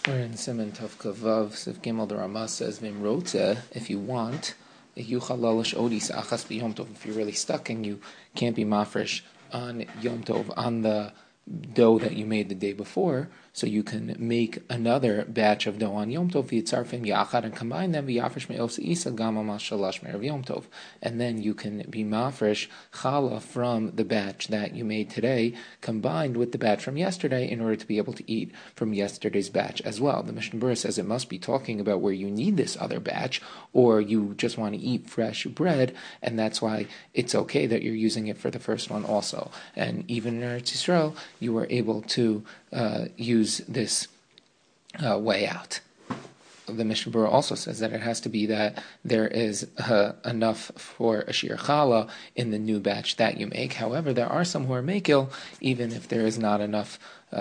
We're in Siman Tov Kavav, Siv Gimel. The Ramah says, "Vimrotze, if you want, yuchal lalish odis achas b'Yom Tov. If you're really stuck and you can't be mafresh on Yom Tov on the dough that you made the day before, so you can make another batch of dough on Yom Tov, v'yitzarfim yachad, and combine them, v'yafresh me'os isa gam amas shalash me'erev Yom Tov, and then you can be mafresh challah from the batch that you made today, combined with the batch from yesterday, in order to be able to eat from yesterday's batch as well." The Mishnah Berurah says it must be talking about where you need this other batch, or you just want to eat fresh bread, and that's why it's okay that you're using it for the first one also. And even in Eretz Yisrael, you were able to use this way out. The Mishnah Berurah also says that it has to be that there is enough for a shir challah in the new batch that you make. However, there are some who are mekil, even if there is not enough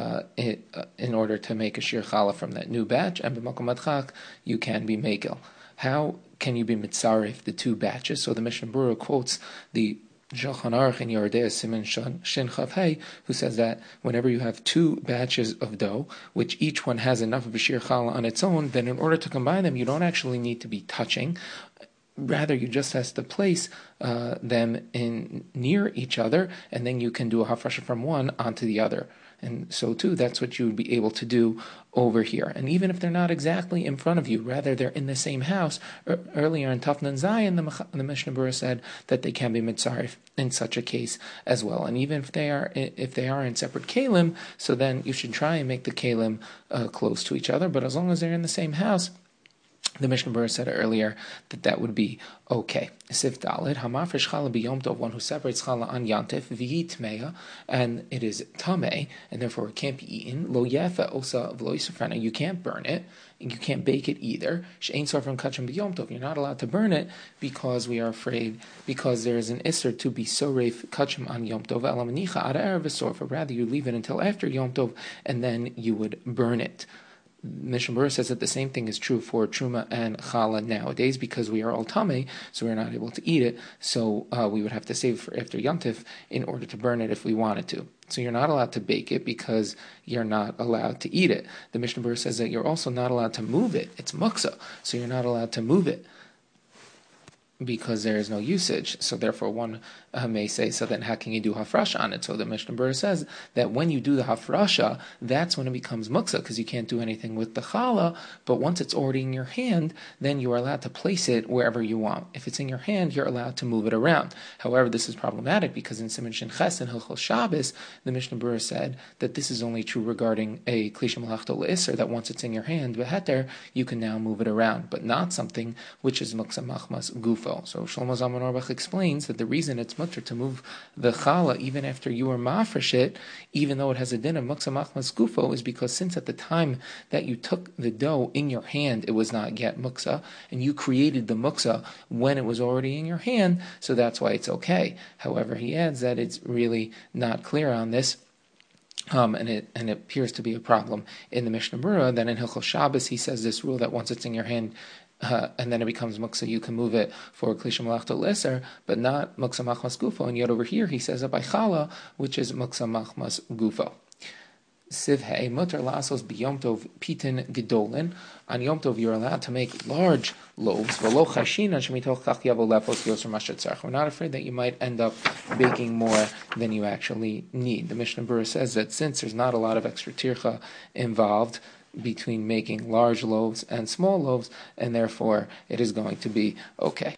in order to make a shir challah from that new batch, and b'makom adchak, you can be mekil. How can you be mitzaref the two batches? So the Mishnah Berurah quotes the Shulchan Aruch in Yordei Siman Shin Chav Hey, who says that whenever you have two batches of dough, which each one has enough of a shir challah on its own, then in order to combine them, you don't actually need to be touching. Rather, you just have to place them in near each other, and then you can do a hafrasha from one onto the other. And so, too, that's what you would be able to do over here. And even if they're not exactly in front of you, rather they're in the same house, earlier in Tafnan Zayin, the Mishnah Berurah said that they can be mitzaref in such a case as well. And even if they are in separate kalim, so then you should try and make the kalim close to each other. But as long as they're in the same house, the Mishnah Berurah said earlier that would be okay. Sif Dalet, Hamafresh Challah b'Yom Tov, one who separates Challah on Yantif, V'hi Tmeya, and it is Tameh, and therefore it can't be eaten. Lo Yefa Osa V'lo Yisafrena, you can't burn it, and you can't bake it either. She'ein Sarfim Kachim b'Yom Tov, you're not allowed to burn it because we are afraid, because there is an Isser to be Soref Kachim on Yom Tov, Elamanicha Ada Erev Sorfa, rather you leave it until after Yom Tov, and then you would burn it. Mishnah Berurah says that the same thing is true for truma and challah nowadays, because we are all tamei, so we're not able to eat it. So we would have to save it for after Yantif in order to burn it if we wanted to. So you're not allowed to bake it because you're not allowed to eat it. The Mishnah Berurah says that you're also not allowed to move it. It's muksa, so you're not allowed to move it because there is no usage. So therefore one may say, so then how can you do hafrasha on it? So the Mishnah Berurah says that when you do the hafrasha, that's when it becomes muksa, because you can't do anything with the challah, but once it's already in your hand, then you are allowed to place it wherever you want. If it's in your hand, you're allowed to move it around. However, this is problematic because in Siman Shin Ches and Hilchos Shabbos, the Mishnah Berurah said that this is only true regarding a klisha malachto le'isr, that once it's in your hand, beheter, you can now move it around, but not something which is muksa machmas gufo. So Shlomo Zalman Auerbach explains that the reason it's mutter to move the challah even after you were mafresh it, even though it has a din of muksa machmas gufo, is because since at the time that you took the dough in your hand, it was not yet muksa, and you created the muksa when it was already in your hand, so that's why it's okay. However, he adds that it's really not clear on this. And it appears to be a problem in the Mishnah Berurah. Then in Hilchos Shabbos he says this rule that once it's in your hand and then it becomes muksa, you can move it for klisha malachto leser, but not muksa machmas gufo. And yet over here he says by challah, which is muksa machmas gufo. Sivhei mutar lasos b'Yom Tov pitin gedolin. On Yom Tov you're allowed to make large loaves. V'lo chashina shemitoch kach yavo lepos yoser mashat tzarich. We're not afraid that you might end up baking more than you actually need. The Mishnah Berurah says that since there's not a lot of extra tircha involved between making large loaves and small loaves, and therefore it is going to be okay.